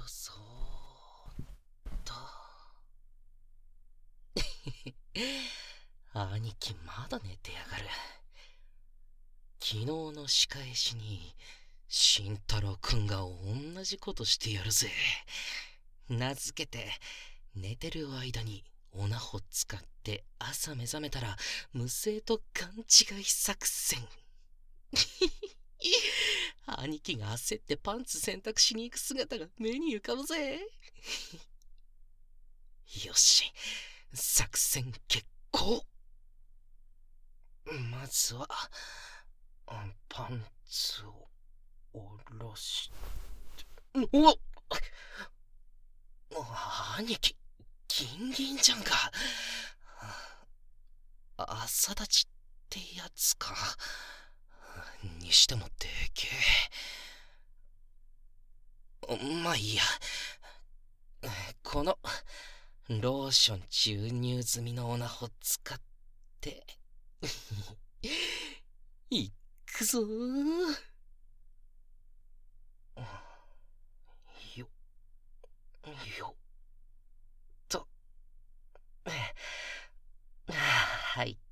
そーっと。兄貴まだ寝てやがる。昨日の仕返しに慎太郎くんが同じことしてやるぜ。名付けて寝てる間にオナホ使って朝目覚めたら無声と勘違い作戦。兄貴が焦ってパンツ洗濯しに行く姿が目に浮かぶぜ。よし、作戦決行。まずはパンツを下ろして。うわっ、兄貴ギンギンじゃんか。朝立ちってやつか。にしてもでけえ。まあいいや。このローション注入済みのオナホ使っていくぞー。よよっと。入った。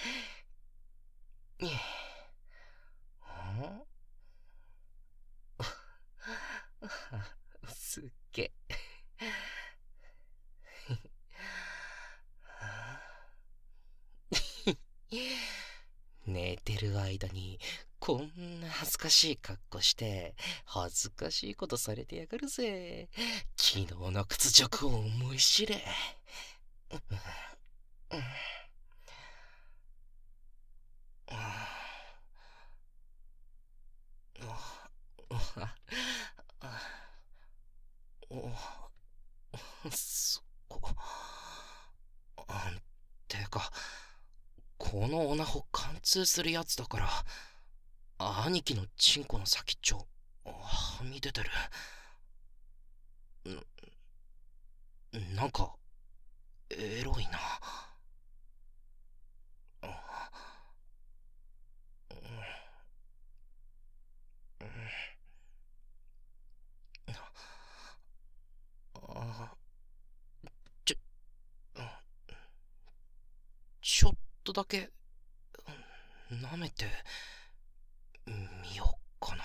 すっげ寝てる間にこんな恥ずかしい格好して恥ずかしいことされてやがるぜ。昨日の屈辱を思い知れ。そこ。てか、このオナホ貫通するやつだから、兄貴のチンコの先っちょ、はみ出てる。なんか、エロいな。ちょ、ちょっとだけ、舐めてみようかな。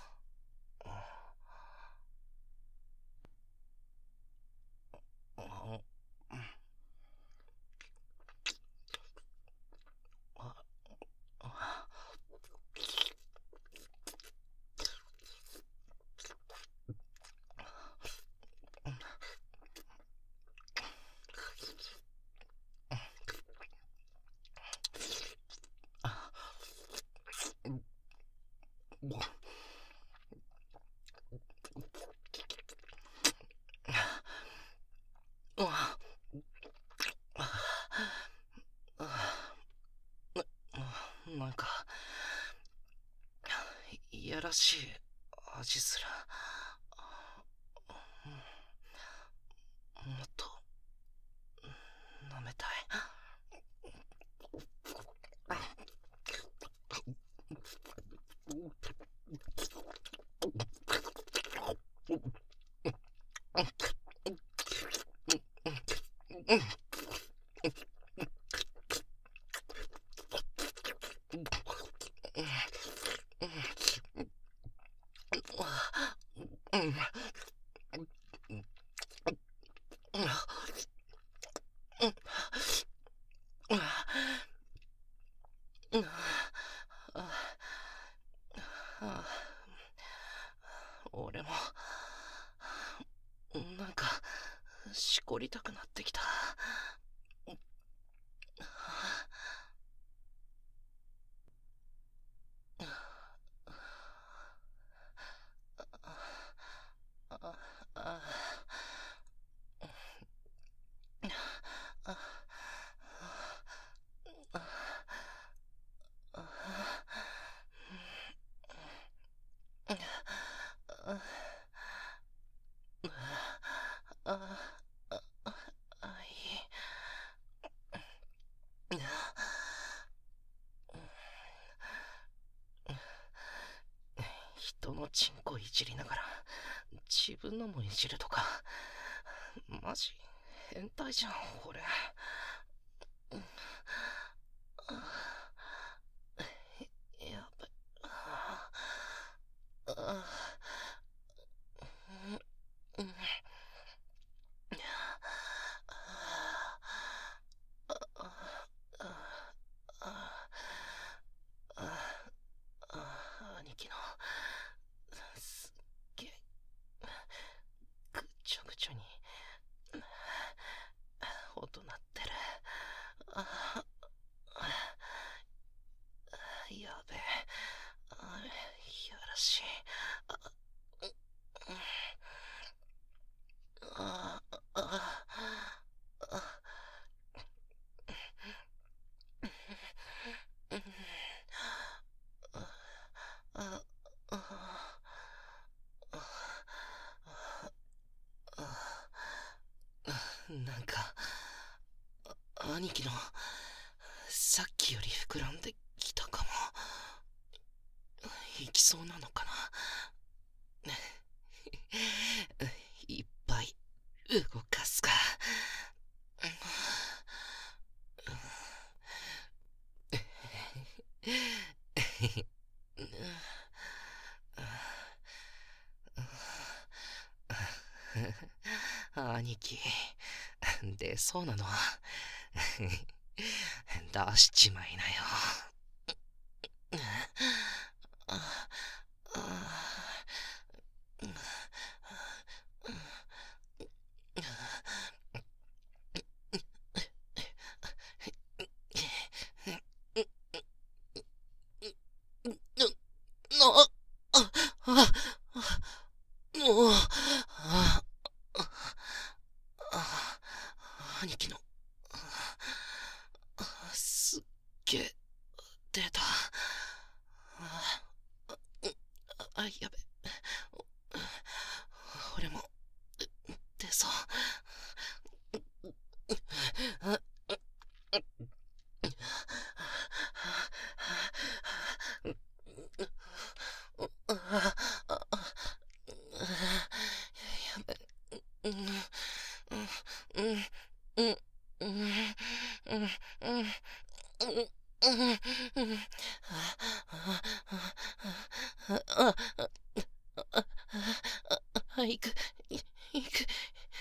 なんかいやらしい味する。もっと舐めたい。俺もなんかしこりたくなってきた。人のチンコいじりながら自分のもいじるとか。マジ変態じゃん、俺。やばい。兄貴のすっげえぐっちょぐちょに音鳴ってる。やべえ。やらしい。なんか兄貴のさっきより膨らんできたかも。いきそうなのかな。いっぱい動かすか。兄貴、出そうなのは出しちまいなよ。兄貴のすっげえ出た。やべ。俺も出そう。行く、行く、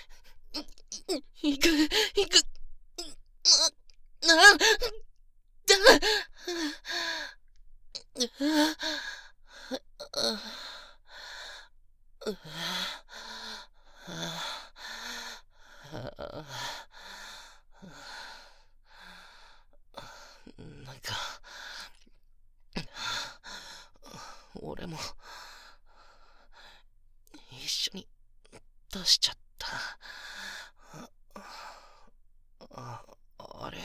行く、行く、なんか俺も一緒に出しちゃった。あれ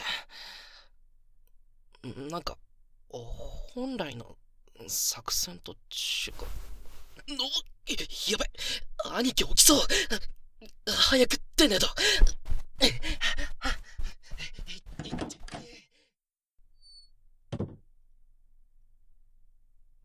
なんか本来の作戦と違う。やばい、兄貴起きそう。早く出ねえと。